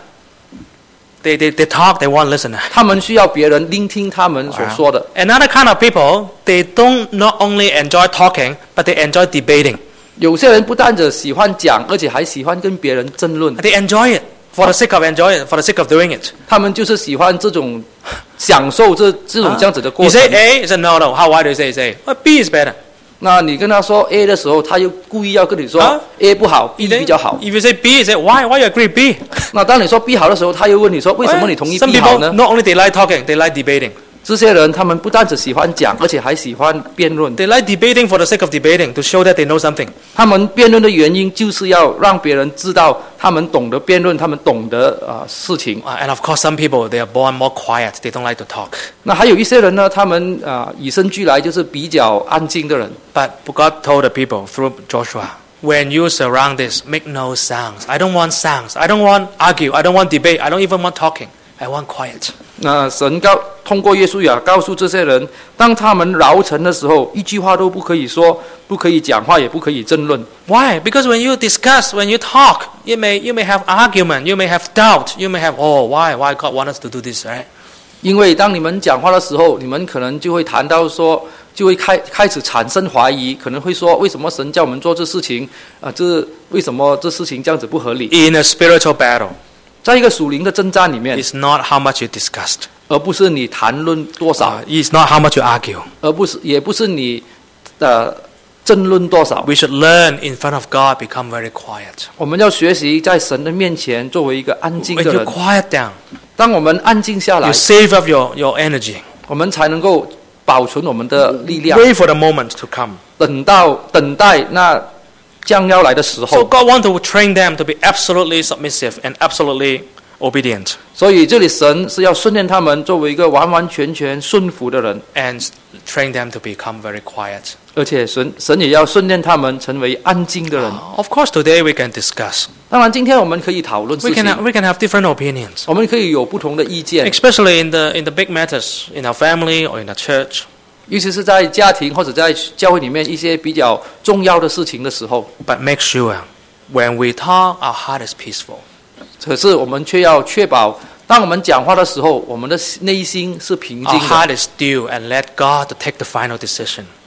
They talk, they want listener. 他们需要别人聆听他们所说的。 Another kind of people, they don't not only enjoy talking, but they enjoy debating. 有些人不但只喜欢讲，而且还喜欢跟别人争论。 They enjoy it for the sake of enjoying it, for the sake of doing it. 他们就是喜欢这种享受这种这样子的过 You 程。 say A, he said no. How? Why do you say A? Well, B is better. 那你跟他说 A 的时候，他又故意要跟你说 A 不好 ，B 比较好。 If you say B, he said why? Why you agree B? 那当你说 B 好的时候，他又问你说为什么你同意 Some B 好 people 呢？ not only they like talking, they like debating. 这些人他们不但只喜欢讲，而且还喜欢辩论。 They like debating for the sake of debating to show that they know something. 他们辩论的原因就是要让别人知道他们懂得辩论，他们懂得事情。 And of course, some people they are born more quiet. They don't like to talk. 那还有一些人呢，他们与生俱来就是比较安静的人。 But God told the people through Joshua, when you surround this, make no sounds. I don't want sounds. I don't want argue. I don't want debate. I don't even want talking. I want quiet. 那神通过约书亚告诉这些人，当他们绕城的时候，一句话都不可以说，不可以讲话，也不可以争论。 Why? Because when you discuss, when you talk, you may have argument. You may have doubt. You may have why God want us to do this, right? 因为当你们讲话的时候，你们可能就会谈到说，就会开始产生怀疑，可能会说，为什么神叫我们做这事情这为什么这事情这样子不合理？ In a spiritual battle, 在一个属灵的征战里面， it's not how much you discussed. 而不是你谈论多少， It's not how much you argue. 也不是你争论多少。 We should learn in front of God, become very quiet. 我们要学习在神的面前作为一个安静 When 的 you 人。 quiet down, 当我们安静下 you 来， save up your energy. 我们才能够保存我们的力量， Wait for the moment to come. 等待那将要来的时 So 候。 God wants to train them to be absolutely submissive and absolutely obedient, 所以这里神是要训练他们作为一个完完全全顺服的人， and train them to become very quiet. 而且神也要训练他们成为安静的人。 Of course, today we can discuss. 当然，今天我们可以讨论 We 事 can 情， we can have different opinions, 我们可以有不同的意见， especially in the big matters in our family or in the church. 尤其是在家庭或者在教会里面一些比较重要的事情的时候。 But make sure when we talk, our heart is peaceful. 可是我们却要确保，当我们讲话的时候，我们的内心是平 Our 静的。 heart is still and let God to take the final decision.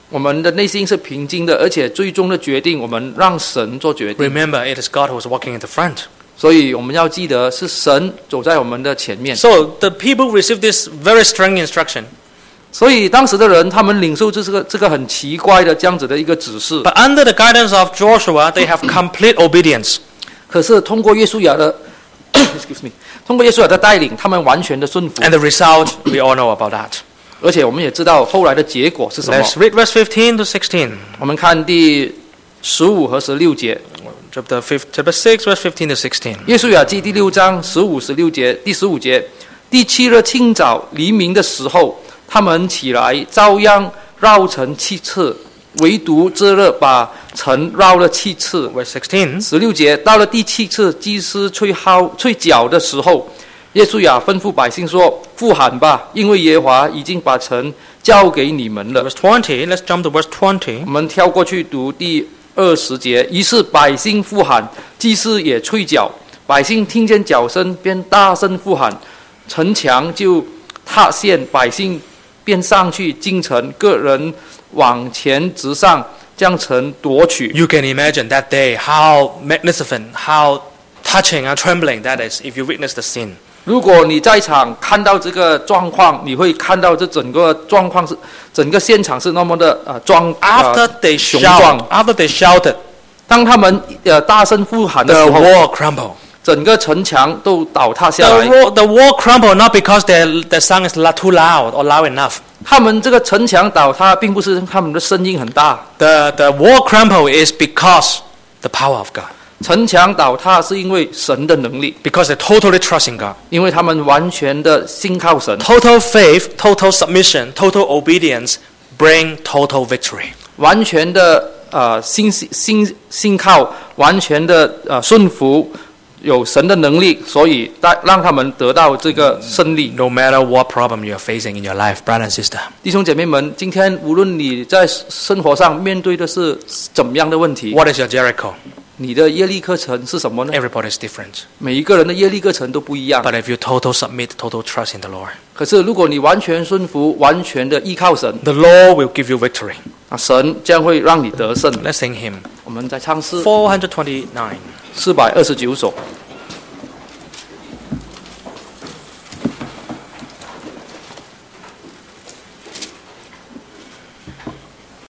我们的内心是平静的，而且最终的决定我们让神做决定。 Remember, it is God who is walking in the front. 所以我们要记得是神走在我们的前面。 So the people received this very strange instruction. 所以当时的人他们领受这个很奇怪的这样子的一个指示。 But under the guidance of Joshua, they have complete obedience. 可是通过约书亚的excuse me， 通过约书亚的带领，他们完全的顺服。 And the result, we all know about that. 而且我们也知道后来的结果是什么。 Let's read verse 15 to 16. 我们看第15和16节。 Chapter 6, verse 15 to 16. 约书亚记第6章15、16节，第15节，第7日清早黎明的时候，他们起来，照样绕城7次，唯独这日把城绕了7次。 Verse 16. 16节，到了第7次祭司吹角的时候，约书亚吩咐百姓说：“呼喊吧，因为耶和华已经把城交给你们了。” Verse 20. Let's jump to verse 20. 我们跳过去读第20节，于是百姓呼喊，祭司也吹角，百姓听见角声，便大声呼喊，城墙就塌陷，百姓便上去进城，个人往前直上，将城夺取。 You can imagine that day, how magnificent, how touching and trembling that is if you witness the scene. 如果你在场看到这个状况，你会看到这整个状况是整个现场是那么的 After they 雄壮。 after they shouted, 当他们大声呼喊的 the 时候， wall crumbled. 整个城墙都倒塌下来。 The wall crumbled not because the sound is too loud or loud enough. 他们这个城墙倒塌，并不是他们的声音很大， The wall crumbled is because the power of God. 城墙倒塌是因为神的能力， Because they totally trust in God. 因为他们完全的信靠神， Total faith, total submission, total obedience bring total victory. 完全的信靠，完全的顺服，有神的能力，所以让他们得到这个胜利。 No matter what problem you are facing in your life, brother and sister. 弟兄姐妹们，今天无论你在生活上面对的是怎么样的问题， What is your Jericho? 你的业力课程是什么呢？ Everybody is different. 每一个人的业力课程都不一样。 But if you total submit, total trust in the Lord, 可是如果你完全顺服，完全的依靠神， the Lord will give you victory. 神将会让你得胜。 Let's sing hymn 我们再唱诗 429. 429首。